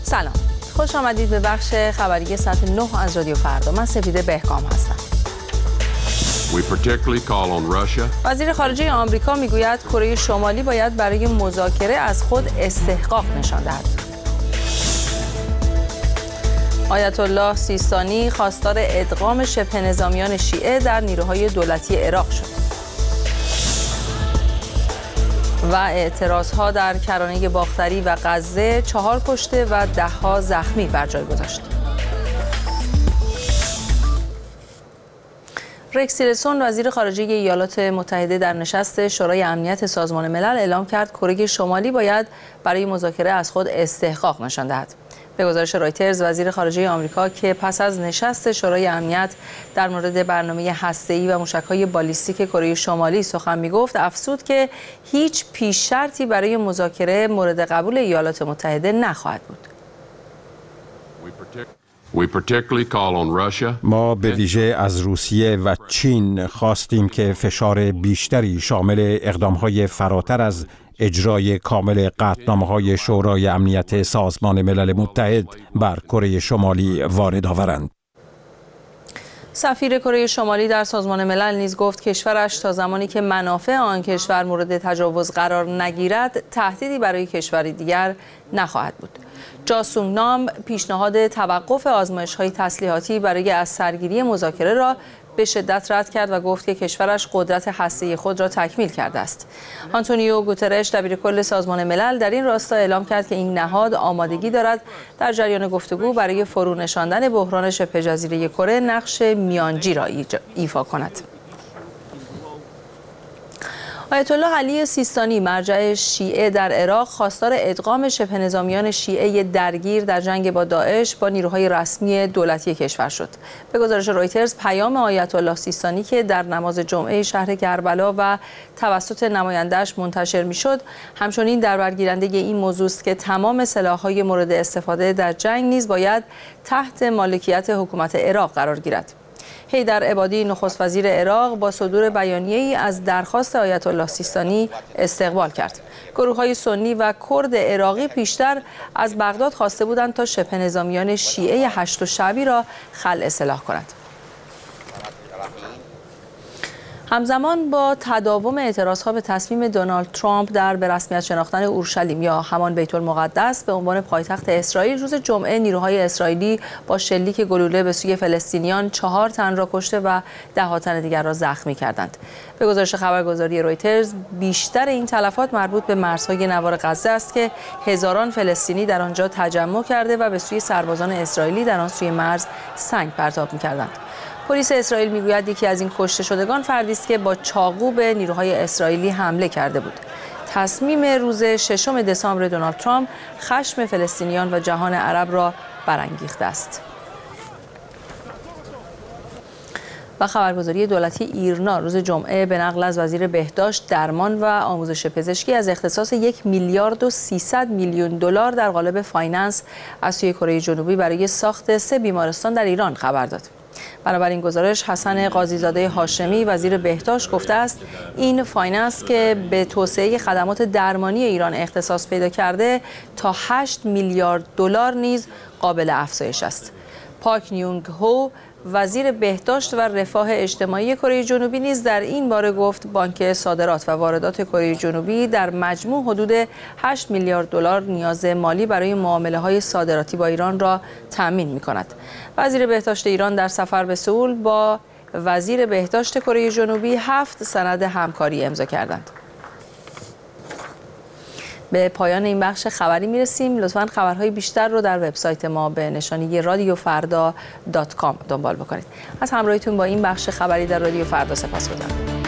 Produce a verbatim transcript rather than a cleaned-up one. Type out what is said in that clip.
سلام، خوش آمدید به بخش خبری ساعت نه از رادیو فردا. من سپیده بهکام هستم. We particularly call on Russia. وزیر خارجه آمریکا میگوید کره شمالی باید برای مذاکره از خود استحقاق نشان دهد. آیت الله سیستانی خواستار ادغام شبه نظامیان شیعه در نیروهای دولتی عراق شد. و اعتراضها در کرانه باختری و غزه چهار کشته و ده ها زخمی بر جای گذاشت. رکس تیلرسون وزیر خارجه ایالات متحده در نشست شورای امنیت سازمان ملل اعلام کرد کره شمالی باید برای مذاکره از خود استحقاق نشان دهد. به گزارش رایترز وزیر خارجه آمریکا که پس از نشست شورای امنیت در مورد برنامه هسته‌ای و موشک‌های بالیستیک کره شمالی سخن می‌گفت افزود که هیچ پیش شرطی برای مذاکره مورد قبول ایالات متحده نخواهد بود. ما به ویژه از روسیه و چین خواستیم که فشار بیشتری شامل اقدام‌های فراتر از اجرای کامل قطعنامه‌های شورای امنیت سازمان ملل متحد بر کره شمالی وارد آورند. سفیر کره شمالی در سازمان ملل نیز گفت کشورش تا زمانی که منافع آن کشور مورد تجاوز قرار نگیرد تهدیدی برای کشوری دیگر نخواهد بود. جا سونگ نام پیشنهاد توقف آزمایش‌های تسلیحاتی برای از سرگیری مذاکره را به شدت رد کرد و گفت که کشورش قدرت هسته‌ای خود را تکمیل کرده است. آنتونیو گوترش دبیرکل سازمان ملل در این راستا اعلام کرد که این نهاد آمادگی دارد در جریان گفتگو برای فرو نشاندن بحران شبه جزیره کره نقش میانجی را ایفا کند. آیت الله علی سیستانی مرجع شیعه در عراق خواستار ادغام شبه نظامیان شیعه درگیر در جنگ با داعش با نیروهای رسمی دولتی کشور شد. به گزارش رایترز پیام آیت الله سیستانی که در نماز جمعه شهر کربلا و توسط نماینده‌اش منتشر می‌شد همچنین در برگیرنده این موضوع است که تمام سلاح‌های مورد استفاده در جنگ نیز باید تحت مالکیت حکومت عراق قرار گیرد. حیدر عبادی نخست وزیر عراق با صدور بیانیه‌ای از درخواست آیت الله سیستانی استقبال کرد. گروه‌های سنی و کرد عراقی پیشتر از بغداد خواسته بودند تا شبه نظامیان شیعه هشت شعبی را خلع سلاح کند. همزمان با تداوم اعتراضها به تصمیم دونالد ترامپ در به رسمیت شناختن اورشلیم یا همان بیت المقدس به عنوان پایتخت اسرائیل، روز جمعه نیروهای اسرائیلی با شلیک گلوله به سوی فلسطینیان چهار تن را کشته و ده ها تن دیگر را زخمی کردند. به گزارش خبرگزاری رویترز بیشتر این تلفات مربوط به مرزهای نوار غزه است که هزاران فلسطینی در آنجا تجمع کرده و به سوی سربازان اسرائیلی در آن سوی مرز سنگ پرتاب می‌کردند. پلیس اسرائیل میگوید یکی از این کشته شدگان فردی است که با چاقو به نیروهای اسرائیلی حمله کرده بود. تصمیم روز ششم دسامبر دونالد ترامپ خشم فلسطینیان و جهان عرب را برانگیخته است. و خبرگزاری دولتی ایرنا روز جمعه به نقل از وزیر بهداشت، درمان و آموزش پزشکی از اختصاص یک میلیارد و سیصد میلیون دلار در قالب فایننس از سوی کره جنوبی برای ساخت سه بیمارستان در ایران خبر داد. بنابراین گزارش حسن قاضیزاده هاشمی وزیر بهداشت گفته است این فایننس که به توسعه خدمات درمانی ایران اختصاص پیدا کرده تا هشت میلیارد دلار نیز قابل افزایش است. پاک نیونگ هو وزیر بهداشت و رفاه اجتماعی کره جنوبی نیز در این باره گفت بانک صادرات و واردات کره جنوبی در مجموع حدود هشت میلیارد دلار نیاز مالی برای معامله‌های صادراتی با ایران را تأمین می‌کند. وزیر بهداشت ایران در سفر به سئول با وزیر بهداشت کره جنوبی هفت سند همکاری امضا کردند. به پایان این بخش خبری میرسیم. لطفاً خبرهای بیشتر رو در وبسایت ما به نشانی رادیو فردا دات کام دنبال بکنید. از همراهیتون با این بخش خبری در رادیو فردا سپاسگزارم.